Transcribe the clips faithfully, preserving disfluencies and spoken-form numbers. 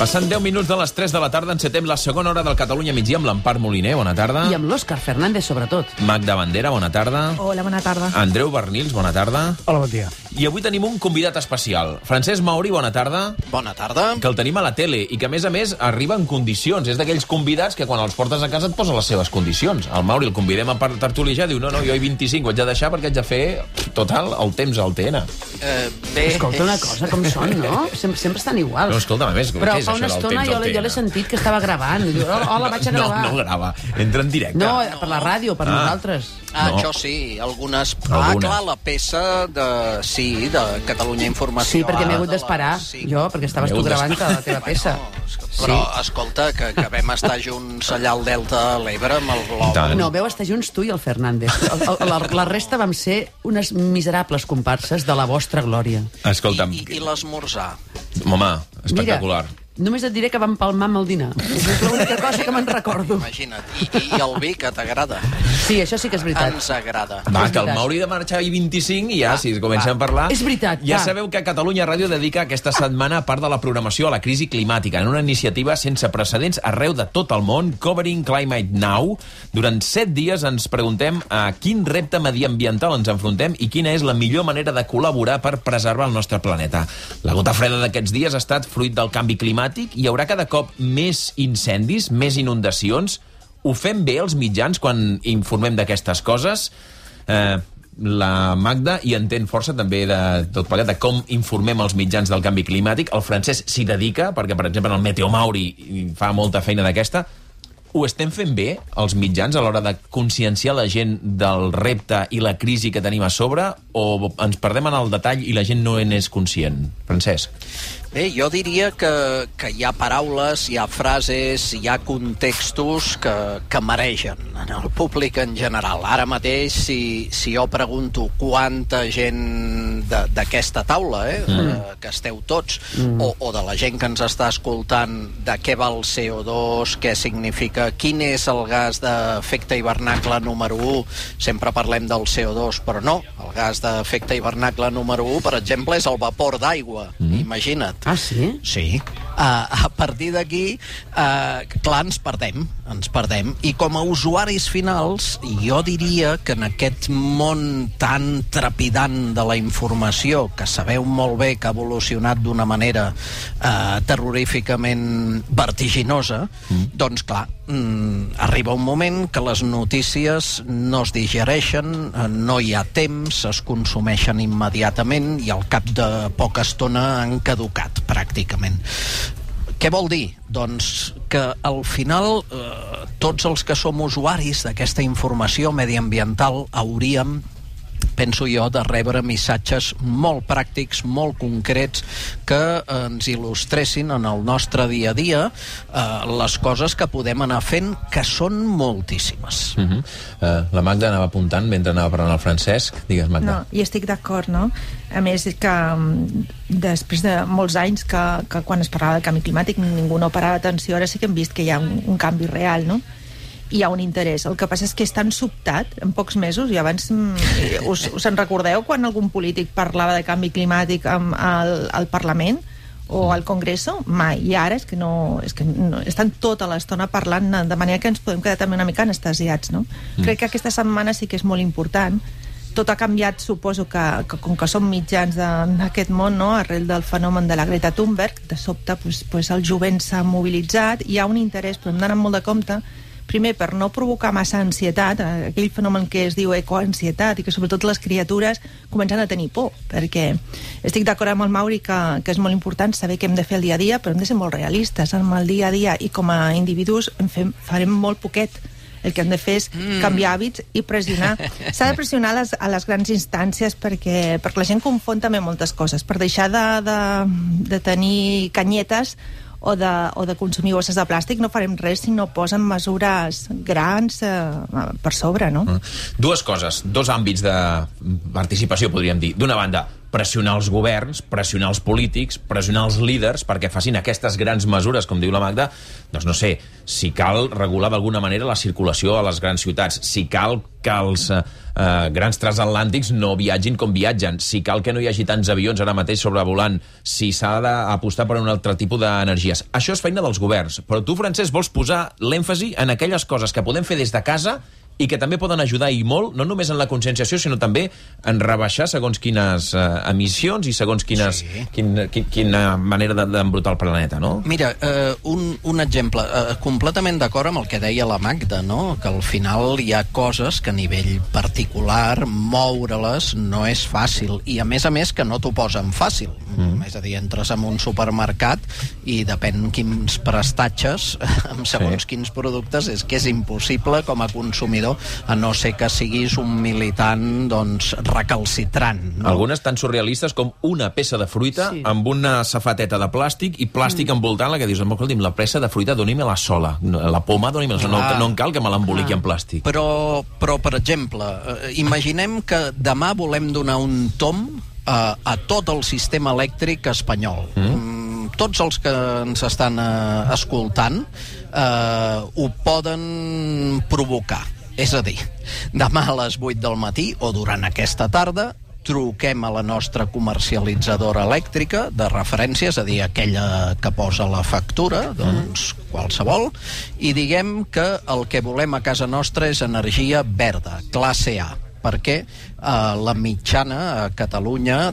Passant deu minuts de les tres de la tarda, encetem la segona hora del Catalunya Migdia amb l'Empar Moliner, bona tarda. I amb l'Òscar Fernández, sobretot. Magda Bandera, bona tarda. Hola, bona tarda. Andreu Bernils, bona tarda. Hola, bon dia. I avui tenim un convidat especial. Francesc Mauri, bona tarda. Bona tarda. Que el tenim a la tele i que, a més a més, arriba en condicions. És d'aquells convidats que quan els portes a casa et posa les seves condicions. El Mauri el convidem a tertulijar, diu, no, no, jo hi vint-i-cinc ho haig de deixar perquè haig de fer, total, el temps al T N. Eh, bé... Escolta una cosa, com són, no? Sempre, sempre estan iguals. No, escolta, a més, però què és fa això una del estona temps jo, al T N? jo l'he sentit que estava gravant. Diu, hola, vaig a gravar. No, no grava, entra en directe. No, per la ràdio, per Ah. nosaltres. Ah, No. això sí, algunes... Algunes. Ah, clar, la peça de... Sí, de Catalunya Informació. Sí, perquè m'he Ah, hagut de la- d'esperar, sí. jo, perquè estaves M'he tu hagut gravant d'esperar. la teva peça. Però, escolta, que, que vam estar junts allà al Delta de l'Ebre amb el tant. Globo. No, veu estar junts tu i el Fernández. El, el, la, la resta vam ser unes miserables comparses de la vostra glòria. Escolta'm, I, i, i l'esmorzar. home, espectacular. Mira, només et diré que vam palmar amb el dinar. És l'única cosa que me'n recordo. Imagina't. I, I el vi, que t'agrada. Sí, això sí que és veritat. Ens agrada. Va, És que el veritat. Mauri de marxar i vint-i-cinc i ja, si comencem a parlar... És veritat, Ja va. sabeu que Catalunya Ràdio dedica aquesta setmana a part de la programació a la crisi climàtica, en una iniciativa sense precedents arreu de tot el món, Covering Climate Now. Durant set dies ens preguntem a quin repte mediambiental ens enfrontem i quina és la millor manera de col·laborar per preservar el nostre planeta. La gota freda d'aquests dies ha estat fruit del canvi climàtic i hi haurà cada cop més incendis, més inundacions. Ho fem bé els mitjans quan informem d'aquestes coses? Eh, la Magda hi entén força també de tot plegat, de com informem els mitjans del canvi climàtic. El Francesc s'hi dedica, perquè, per exemple, en el Meteo Mauri fa molta feina d'aquesta. Ho estem fent bé, els mitjans, a l'hora de conscienciar la gent del repte i la crisi que tenim a sobre, o ens perdem en el detall i la gent no n'és conscient? Francesc. Bé, jo diria que, que hi ha paraules, hi ha frases, hi ha contextos que, que mereixen en el públic en general. Ara mateix, si, si jo pregunto quanta gent de- d'aquesta taula, eh, mm. eh, que esteu tots, mm. o, o de la gent que ens està escoltant, de què va el C O dos, què significa, quin és el gas d'efecte hivernacle número u, sempre parlem del C O dos, però no, el gas d'efecte hivernacle número u, per exemple, és el vapor d'aigua, mm. imagina't. Ah, sí? Sí. Uh, a partir d'aquí, uh, clar, ens perdem, ens perdem. I com a usuaris finals, jo diria que en aquest món tan trepidant de la informació, que sabeu molt bé que ha evolucionat d'una manera uh, terroríficament vertiginosa, mm. doncs clar, mm, arriba un moment que les notícies no es digereixen, uh, no hi ha temps, es consumeixen immediatament i al cap de poca estona han caducat, pràcticament. Què vol dir? Doncs que al final eh, tots els que som usuaris d'aquesta informació mediambiental hauríem, penso jo, de rebre missatges molt pràctics, molt concrets, que eh, ens il·lustressin en el nostre dia a dia eh, les coses que podem anar fent, que són moltíssimes. Uh -huh. uh, la Magda anava apuntant mentre anava parlant el Francesc. Digues, Magda. No, i estic d'acord, no? A més, que mm, després de molts anys que, que quan es parlava del canvi climàtic ningú no parava atenció, ara sí que hem vist que hi ha un, un canvi real, no? Hi ha un interès. El que passa és que és tan sobtat, en pocs mesos, i abans mm, us, us en recordeu quan algun polític parlava de canvi climàtic amb el, al Parlament o al Congreso? Mai. I ara és que no, és que no estan tota l'estona parlant de manera que ens podem quedar també una mica anestesiats, no? Mm. Crec que aquesta setmana sí que és molt important. Tot ha canviat, suposo que, que com que som mitjans d'aquest món, no? Arrel del fenomen de la Greta Thunberg, de sobte pues, pues el jovent s'ha mobilitzat, hi ha un interès, però hem d'anar molt de compte, primer per no provocar massa ansietat, aquell fenomen que es diu ecoansietat, i que sobretot les criatures comencen a tenir por, perquè estic d'acord amb el Mauri que, que és molt important saber què hem de fer el dia a dia, però hem de ser molt realistes amb el dia a dia, i com a individus en fem, farem molt poquet. El que hem de fer és canviar hàbits i pressionar. S'ha de pressionar a les, a les grans instàncies perquè, perquè la gent confon també moltes coses. Per deixar de, de, de tenir canyetes o de, o de consumir bosses de plàstic no farem res si no posen mesures grans eh, per sobre, no? Dues coses, dos àmbits de participació, podríem dir. D'una banda, pressionar els governs, pressionar els polítics, pressionar els líders perquè facin aquestes grans mesures, com diu la Magda, doncs no sé, si cal regular d'alguna manera la circulació a les grans ciutats, si cal que els eh, eh, grans transatlàntics no viatgin com viatgen, si cal que no hi hagi tants avions ara mateix sobrevolant, si s'ha d'apostar per un altre tipus d'energies. Això és feina dels governs, però tu, Francesc, vols posar l'èmfasi en aquelles coses que podem fer des de casa i que també poden ajudar i molt, no només en la conscienciació, sinó també en rebaixar segons quines eh, emissions i segons quines, sí. quin, quin, quina manera d'embrutar el planeta, no? Mira, eh, un, un exemple, eh, completament d'acord amb el que deia la Magda, no? Que al final hi ha coses que a nivell particular moure-les no és fàcil, i a més a més que no t'ho posen fàcil. Mm. És a dir, entres en un supermercat i depèn quins prestatges, amb segons sí. quins productes, és que és impossible com a consumidor, a no ser que siguis un militant doncs recalcitrant, no? Algunes tan surrealistes com una peça de fruita sí. amb una safateta de plàstic i plàstic mm. envoltant-la, que dius, escolti'm, la peça de fruita doni-me-la sola, la poma doni-me-la sola, no, no en cal que me l'emboliqui ah. en plàstic. Però, però, per exemple, eh, imaginem que demà volem donar un tom eh, a tot el sistema elèctric espanyol. Mm. Tots els que ens estan eh, escoltant eh, ho poden provocar. És a dir, demà a les vuit del matí o durant aquesta tarda truquem a la nostra comercialitzadora elèctrica de referència, és a dir, aquella que posa la factura, doncs qualsevol, i diguem que el que volem a casa nostra és energia verda, classe A, perquè eh, la mitjana a Catalunya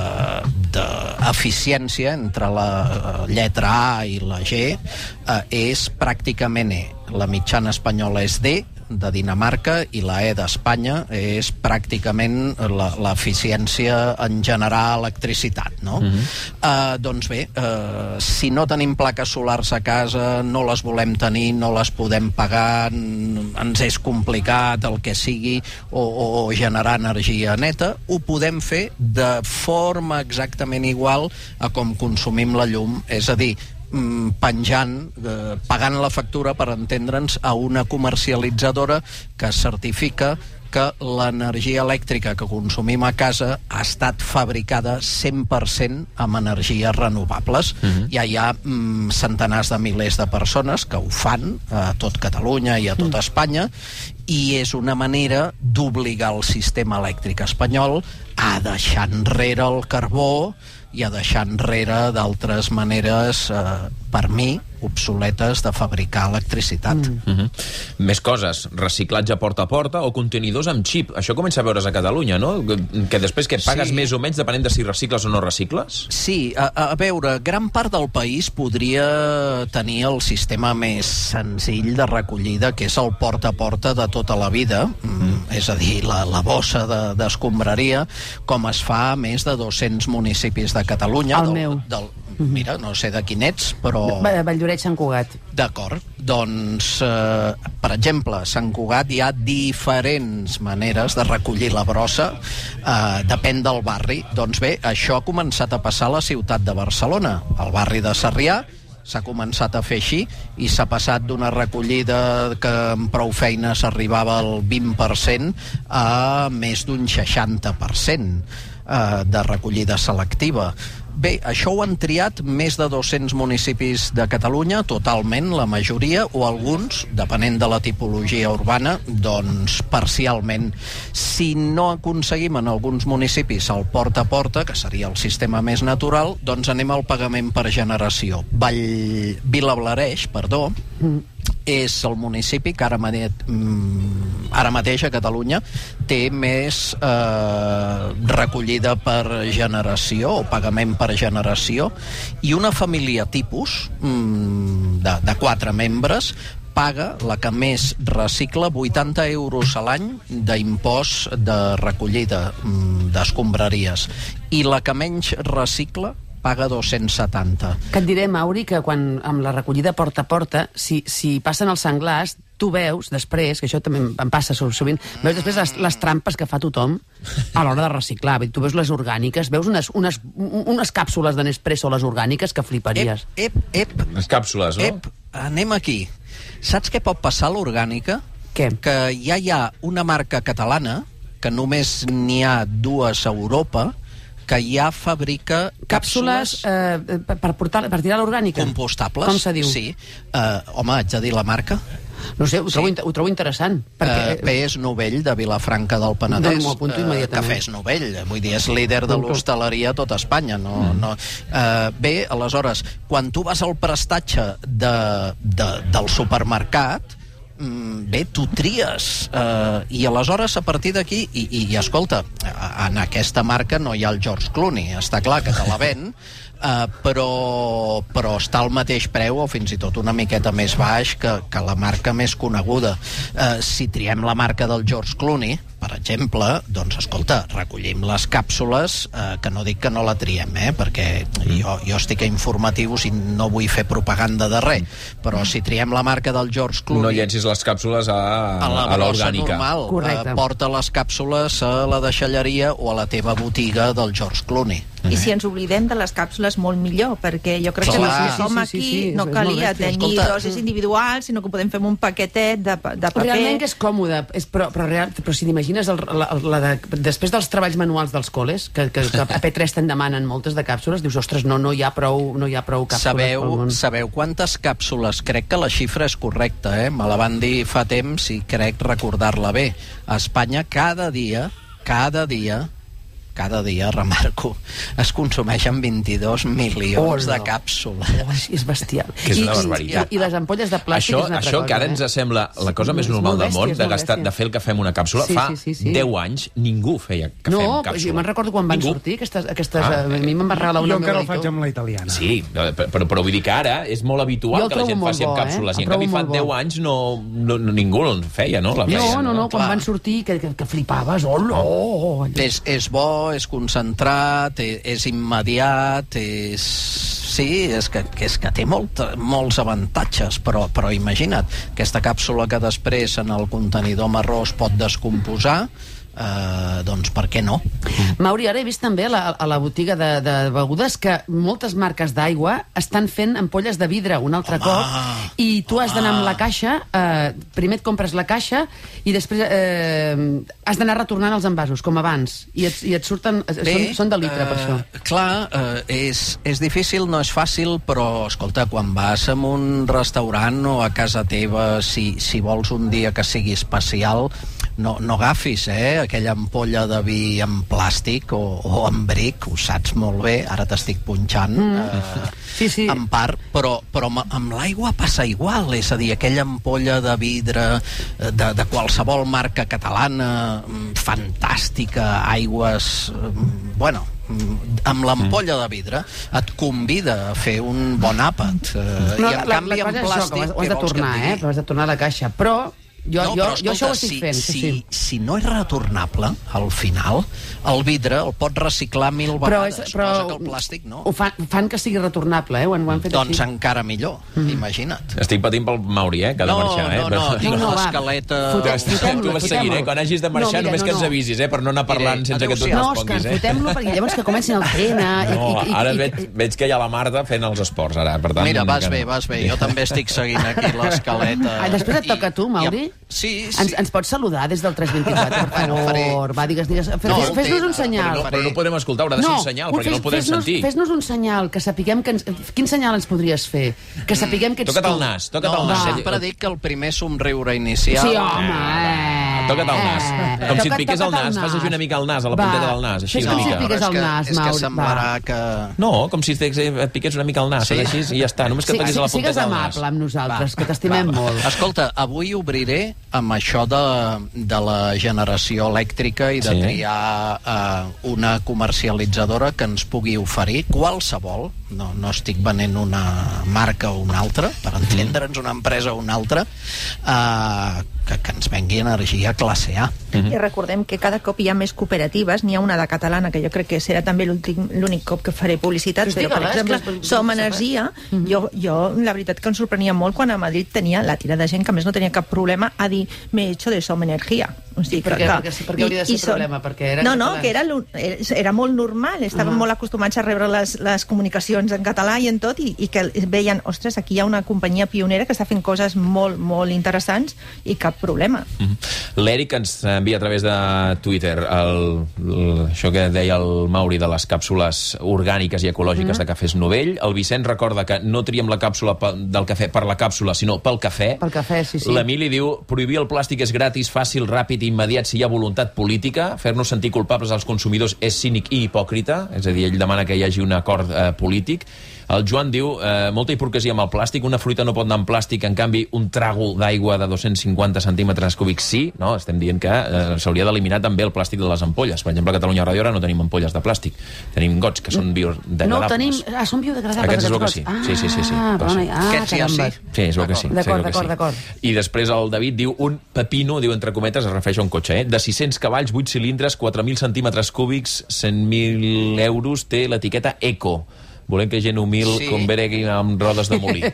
d'eficiència entre la lletra A i la G eh, és pràcticament E. La mitjana espanyola és D, de Dinamarca, i la E d'Espanya és pràcticament l'eficiència en generar electricitat, no? Mm-hmm. uh, doncs bé, uh, si no tenim plaques solars a casa, no les volem tenir, no les podem pagar, ens és complicat, el que sigui, o, o generar energia neta, ho podem fer de forma exactament igual a com consumim la llum, és a dir, penjant, eh, pagant la factura, per entendre'ns, a una comercialitzadora que certifica que l'energia elèctrica que consumim a casa ha estat fabricada cent per cent amb energies renovables. Mm-hmm. Ja hi ha mm, centenars de milers de persones que ho fan a tot Catalunya i a tot Espanya, i és una manera d'obligar el sistema elèctric espanyol a deixar enrere el carbó i a deixar enrere d'altres maneres, eh, per mi, obsoletes de fabricar electricitat. Mm. Mm-hmm. Més coses, reciclatge porta a porta o contenidors amb xip. Això comença a veure's a Catalunya, no? Que després que pagues sí. més o menys depenent de si recicles o no recicles? Sí, a, a veure, gran part del país podria tenir el sistema més senzill de recollida, que és el porta a porta de tota la vida, mm. és a dir, la, la bossa d'escombraria, de, com es fa a més de dos-cents municipis de Catalunya. El del, meu. Del, mira, no sé de quin ets, però... Valldoreix, Sant Cugat. D'acord. Doncs, eh, per exemple, a Sant Cugat hi ha diferents maneres de recollir la brossa, eh, depèn del barri. Doncs bé, això ha començat a passar a la ciutat de Barcelona, al barri de Sarrià. S'ha començat a fer així i s'ha passat d'una recollida que amb prou feines arribava al vint per cent a més d'un seixanta per cent eh, de recollida selectiva. Bé, això ho han triat més de dos-cents municipis de Catalunya, totalment, la majoria, o alguns, depenent de la tipologia urbana, doncs parcialment. Si no aconseguim en alguns municipis el porta a porta, que seria el sistema més natural, doncs anem al pagament per generació. Vall... Vilablareix, perdó, mm. és el municipi que ara, ara mateix a Catalunya té més eh, recollida per generació o pagament per generació, i una família tipus de, de quatre membres paga, la que més recicla, vuitanta euros a l'any d'impost de recollida d'escombraries, i la que menys recicla paga dos-cents setanta. Que et diré, Mauri, que quan amb la recollida porta a porta, si, si passen els senglars, tu veus després, que això també em passa sovint, veus després les, les trampes que fa tothom a l'hora de reciclar. Tu veus les orgàniques, veus unes, unes, unes càpsules de Nespresso, les orgàniques, que fliparies. Ep, ep, ep. Les càpsules, no? Ep, anem aquí. Saps què pot passar a l'orgànica? Què? Que ja hi ha una marca catalana, que només n'hi ha dues a Europa, que ja fabrica Càpsules, càpsules eh, per, per, portar, per tirar l'orgànica. compostables. Com se diu? Sí. Uh, home, haig de dir la marca? No sé, ho trobo, Sí. ho trobo interessant. Perquè... Uh, Pes Novell, de Vilafranca del Penedès. Doncs m'ho apunto immediatament. Cafès Novell, vull dir, és líder de l'hostaleria a tota Espanya. No, mm. no. Uh, bé, aleshores, quan tu vas al prestatge de, de, del supermercat, mm, bé, tu tries. Uh, I aleshores, a partir d'aquí, i, i, i escolta, en aquesta marca no hi ha el George Clooney, està clar que te la ven, Uh, però, però està al mateix preu o fins i tot una miqueta més baix que, que la marca més coneguda. Uh, si triem la marca del George Clooney, per exemple, doncs, escolta, recollim les càpsules, uh, que no dic que no la triem, eh, perquè jo, jo estic a informatius i no vull fer propaganda de res, però si triem la marca del George Clooney... No llencis les càpsules a, a la a brossa l'orgànica. normal. Correcte. Uh, porta les càpsules a la deixalleria o a la teva botiga del George Clooney. I si ens oblidem de les càpsules, molt millor, perquè jo crec Clar. que Sí, si som sí, sí, aquí sí, sí, no és calia molt bèstia. tenir Escolta, dosis individuals, sinó que podem fer un paquetet de, de paper. Realment que és còmode, és, però, però, real, però si t'imagines el- la, la de, després dels treballs manuals dels col·les, que, que, que a P tres te'n demanen moltes de càpsules, dius, ostres, no, no hi ha prou, no hi ha prou càpsules pel Sabeu, món. sabeu quantes càpsules? Crec que la xifra és correcta, eh? Me la van dir fa temps i crec recordar-la bé. A Espanya cada dia, cada dia, cada dia, remarco, es consumeixen vint-i-dos milions Hola. de càpsules. Oh, és bestial. Que és I, una i, barbaritat. I, I les ampolles de plàstic Això, és una altra això cosa, que ara eh? ens sembla la cosa Sí, més és normal molt del món, bèstia, és de, molt gastar, bèstia. de fer el cafè amb una càpsula, Sí, fa sí, sí, sí. deu anys ningú feia cafè No, amb càpsula. jo me'n recordo quan van Ningú. sortir aquestes... aquestes Ah. a mi me'n va regalar una Jo encara meva ho faig editor. amb la italiana. Sí, però, però vull dir que ara és molt Jo habitual el que la trobo gent molt faci amb bo, eh? càpsules. El I en canvi trobo fa molt bo. deu anys no, no, no, ningú no en feia, no? La feia, No, no, no, quan Clar. van sortir, que, que, que flipaves, oh, no! És, és bo, és concentrat, és, és immediat, és... Sí, és que, que, és que té molt, molts avantatges, però, però imagina't, aquesta càpsula que després en el contenidor marró es pot descomposar, eh, doncs per què no? Mauri, ara he vist també a la, a la botiga de, de begudes que moltes marques d'aigua estan fent ampolles de vidre un altre Home, cop i tu has d'anar amb la caixa, eh, primer et compres la caixa i després eh, has d'anar retornant els envasos, com abans, i et, i et surten... Bé, són, són de litre, per això. eh, Clar, eh, és, és difícil, no és fàcil, però, escolta, quan vas a un restaurant o a casa teva, si, si vols un dia que sigui especial, no, no agafis, eh, aquella ampolla de vi en plàstic o, o en bric, ho saps molt bé, ara t'estic punxant, mm. eh, Sí, sí. en part, però, però amb, amb l'aigua passa igual, és a dir, aquella ampolla de vidre eh, de, de qualsevol marca catalana, mm, fantàstica, aigües... mm, bueno, mm, amb l'ampolla de vidre et convida a fer un bon àpat. Eh, No, I en la, canvi la en cosa és això, plàstic... que ho has, ho has què de vols que et tornar, eh? digui? Però has de tornar a la caixa. Però jo, No, jo, però, jo això ho escolta, estic si, fent. si, Sí, sí. si no és retornable, al final, el vidre el pot reciclar mil Però, vegades, és, però cosa que el plàstic no. ho fan, fan que sigui retornable, eh? Ho han, ho han fet Doncs així. encara millor, Mhm. imagina't. Estic patint pel Mauri, eh, que ha de No, marxar, eh? no, no, Però- tinc No, no, va. l'escaleta... Fotem- Tu fotem-lo, vas fotem-lo. seguint, eh? Quan hagis de marxar, No, mira, només no, que ens no. avisis, eh? Per no anar parlant Diré, sense que tu adéu-siau. No, responguis, Òscar, eh? fotem-lo perquè llavors que comencin el tren... eh? No, i, i, ara i, veig, veig que hi ha la Marta fent els esports, ara, per tant... Mira, vas que bé, no. vas bé. Jo també estic seguint aquí l'escaleta. Ah, després et toca a tu, I- Mauri? i- Sí, sí. Ens, ens pots saludar des del tres vint quatre, per Bueno, favor? faré- Va, digues, digues. Fes, No, fes, fes-nos un té- senyal. Però no, però no podem escoltar, haurà de ser un senyal, perquè no el podem fes-nos, sentir. Fes-nos un senyal, que sapiguem que ens... Quin senyal ens podries fer? Que sapiguem que ets Toca't tu. el nas, toca't No, el nas. sempre dic que el primer somriure inicial... Sí, home, eh. Toca't el nas. Eh. Com si et Toca't- piqués el toca't nas, fas així una mica el nas, a la Va, punteta del nas, així fes una com si mica. et piqués Però el és que, nas, és que Mauri. semblarà Va. que... No, com si et piqués una mica el nas, Sí? així i ja està, només que Sí, et toquis a la sí, sigues punteta del nas. amable amb nosaltres, que t'estimem molt. Escolta, avui obriré amb això de, de la generació elèctrica i de Sí. triar eh, una comercialitzadora que ens pugui oferir qualsevol, no, no estic venent una marca o una altra, per entendre'ns una empresa o una altra, eh, que, que ens vengui energia classe A. I recordem que cada cop hi ha més cooperatives, n'hi ha una de catalana, que jo crec que serà també l'últim- l'únic cop que faré publicitat, Pues però, per digue-la, és exemple, que és- Som és- Energia, jo, jo la veritat que em sorprenia molt quan a Madrid tenia la tira de gent que a més no tenia cap problema a dir, m'he hecho de Som Energia. O sigui, per què, que, perquè, perquè, perquè hauria de ser so, problema? Perquè era no, no, catalans. que era, lo- era molt normal, estaven uh -huh. molt acostumats a rebre les, les comunicacions en català i en tot, i, i que veien, ostres, aquí hi ha una companyia pionera que està fent coses molt, molt interessants i cap problema. Mm -hmm. L'Eric ens envia a través de Twitter el, el, això que deia el Mauri de les càpsules orgàniques i ecològiques mm -hmm. de cafès Novell. El Vicent recorda que no triem la càpsula del cafè per la càpsula, sinó pel cafè. Pel cafè, sí, sí. L'Emili diu, prohibir el plàstic és gratis, fàcil, ràpid i immediat si hi ha voluntat política. Fer-nos sentir culpables als consumidors és cínic i hipòcrita. És a dir, ell demana que hi hagi un acord eh, polític. El Joan diu, eh, molta hipocresia amb el plàstic, una fruita no pot anar amb plàstic, en canvi un trago d'aigua de dos-cents cinquanta centímetres cúbics sí, no? Estem dient que eh, s'hauria d'eliminar també el plàstic de les ampolles. Per exemple, a Catalunya Ràdio ara no tenim ampolles de plàstic, tenim gots que són biodegradables. No, tenim... Ah, són biodegradables. Aquests es veu que sí. Ah, sí, sí, sí, sí. Ah, sí. ah, Aquests ja sí. Sí, es veu que sí. D'acord, sí, d'acord, sí. d'acord. I després el David diu, un pepino, diu entre cometes, es refereix a un cotxe, eh? de sis-cents cavalls, vuit cilindres, quatre mil centímetres cúbics, cent mil euros, té l'etiqueta Eco. Volem que gent humil Sí. com Beregui amb rodes de molí.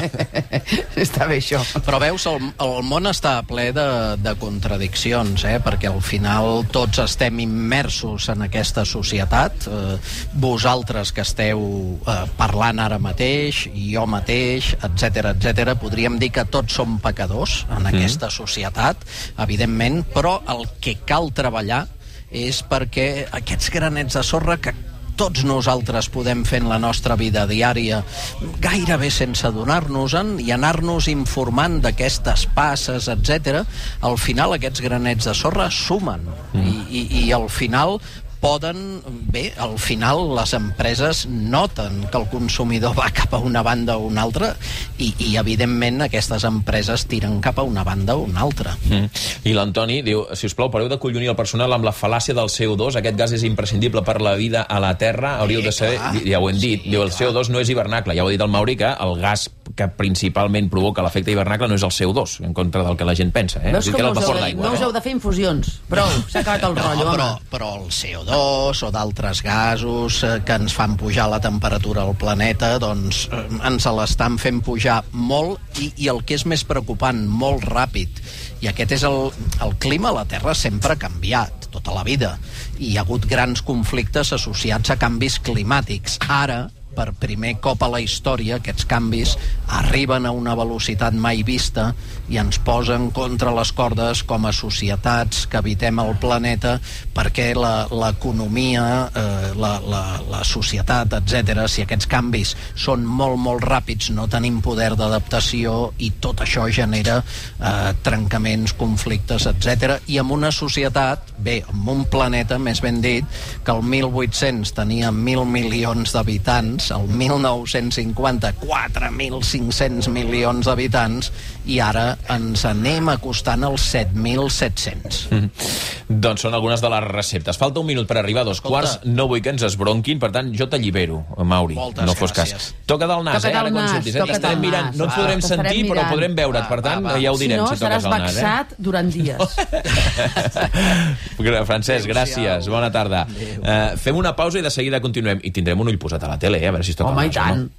Està bé, això. Però veus, el, el món està ple de, de contradiccions, eh? Perquè al final tots estem immersos en aquesta societat. Eh, vosaltres que esteu eh, parlant ara mateix, jo mateix, etcètera, etcètera, podríem dir que tots som pecadors en aquesta societat, evidentment, però el que cal treballar és perquè aquests granets de sorra que tots nosaltres podem fer en la nostra vida diària gairebé sense adonar-nos-en i anar-nos informant d'aquestes passes, etcètera, al final aquests granets de sorra sumen mm. I, i, i al final poden, bé, al final les empreses noten que el consumidor va cap a una banda o una altra i, i evidentment aquestes empreses tiren cap a una banda o una altra. Mm. I l'Antoni diu, si us plau, pareu de collonir el personal amb la fal·làcia del C O dos, aquest gas és imprescindible per la vida a la Terra, hauríeu Sí, de saber, clar. ja ho hem dit, Sí, diu, el clar. C O dos no és hivernacle, ja ho ha dit el Mauri, que el gas que principalment provoca l'efecte hivernacle no és el C O dos, en contra del que la gent pensa, eh? Veus Dic com que era no el us, heu vapor de, d'aigua. no us eh? heu de fer infusions. Prou, s'ha acabat el rotllo, No, però, home. però el C O dos o d'altres gasos eh, que ens fan pujar la temperatura al planeta, doncs eh, ens l'estan fent pujar molt i, i el que és més preocupant, molt ràpid. I aquest és el, el clima a la Terra sempre ha canviat, tota la vida. I hi ha hagut grans conflictes associats a canvis climàtics. Ara, per primer cop a la història, aquests canvis arriben a una velocitat mai vista i ens posen contra les cordes com a societats que habitem el planeta, perquè la- l'economia, eh, la, la, la societat, etcètera, si aquests canvis són molt, molt ràpids, no tenim poder d'adaptació i tot això genera eh, trencaments, conflictes, etcètera. I amb una societat, bé, amb un planeta, més ben dit, que el mil vuit-cents tenia mil milions d'habitants, el mil nou-cents cinquanta quatre mil cinc-cents milions d'habitants i ara ens anem acostant als set mil set-cents. Mm. Doncs són algunes de les receptes. Falta un minut per arribar a dos Escolta. quarts. No vull que ens esbronquin, per tant, jo t'allibero, Mauri. Moltes no fos gràcies. cas. Toca del nas, Toca eh? Ara del quan nas, surtis, eh? toca T'estarem del mirant. nas, No ens va. podrem T'estarem sentir, però mirant. podrem veure't. Va, Per tant, va, va. ja ho Si direm no, si, seràs toques el nas, vexat durant dies. eh? Francesc, gràcies. Bona tarda. Uh, fem una pausa i de seguida continuem. I tindrem un ull posat a la tele, eh? A veure si es toca Home, el i nas, o no? tant.